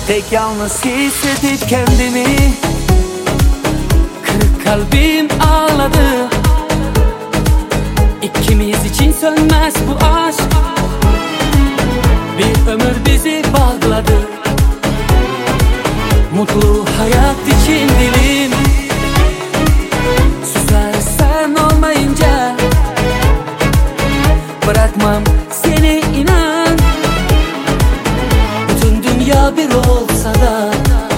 Tek yalnız hissedip kendimi, kırık kalbim ağladı. İkimiz için sönmez bu aşk, bir ömür bizi bağladı. Mutlu hayat için dilim susar sen olmayınca. Bırakmam seni inan, bütün dünya bir olsa da.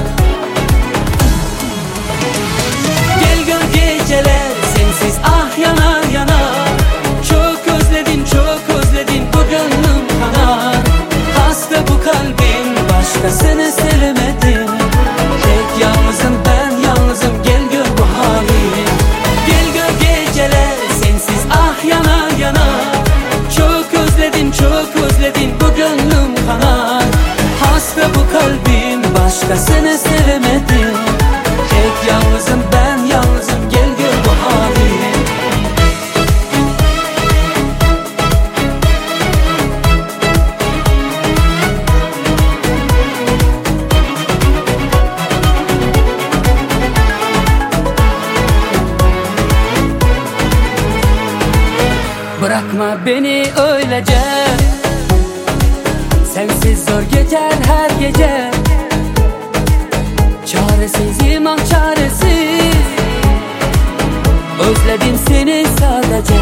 Gel gör geceler sensiz ah yanar yanar. Çok özledim çok özledim, bu gönlüm kanar. Hasta bu kalbim, başkasını sevemedim. Tek yalnızım ben yalnızım, gel gör bu hali. Gel gör geceler sensiz ah yanar yanar. Çok özledim çok özledim, bu gönlüm kanar. Hasta bu kalbim, başkasını sevemedim. Tek yalnızım ben yalnızım, gel gör bu hali. Bırakma beni öylece, sensiz zor geçer her gece. Çaresizim ah çaresiz, özledim seni sadece.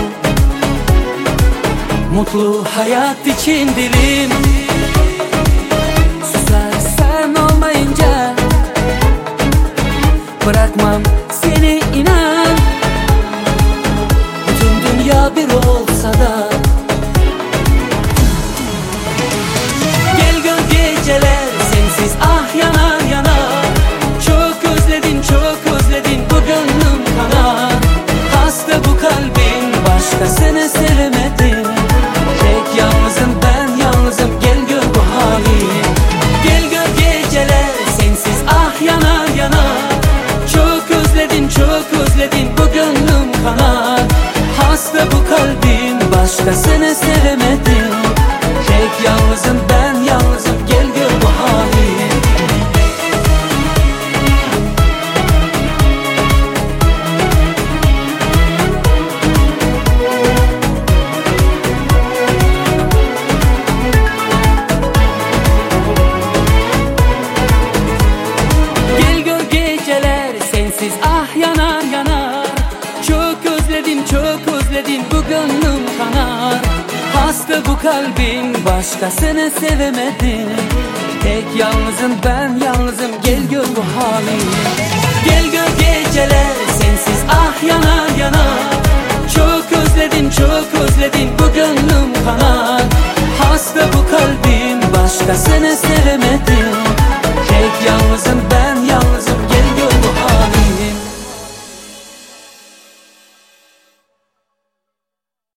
Mutlu hayat için dilim susar sen olmayınca. Bırakmam seni inan, bütün dünya bir olsa da. Gel gör geceler sensiz ah yanar yanar. Çok özledim çok özledim, bu gönlüm kanar. Hasta bu kalbim, başkasını sevemedim. Tek yalnızım ben yalnızım, gel gör bu hali. Gel gör geceler sensiz ah yanar yanar. Çok özledim çok özledim, bu gönlüm kanar. Hasta bu kalbim, başkasını sevemedim. Tek yalnızım ben yalnızım, gel gör bu hali. Gel gör geceler sensiz ah yanar yanar. Çok özledim çok özledim, bu gönlüm kanar. Hasta bu kalbim, başkasını sevemedim. Tek yalnızım ben yalnızım, gel gör bu hali. Gel gör geceler sensiz ah yanar yanar. Çok özledim çok özledim, bu gönlüm kanar. Hasta bu kalbim, başkasını sevemedim. Tek yalnızım ben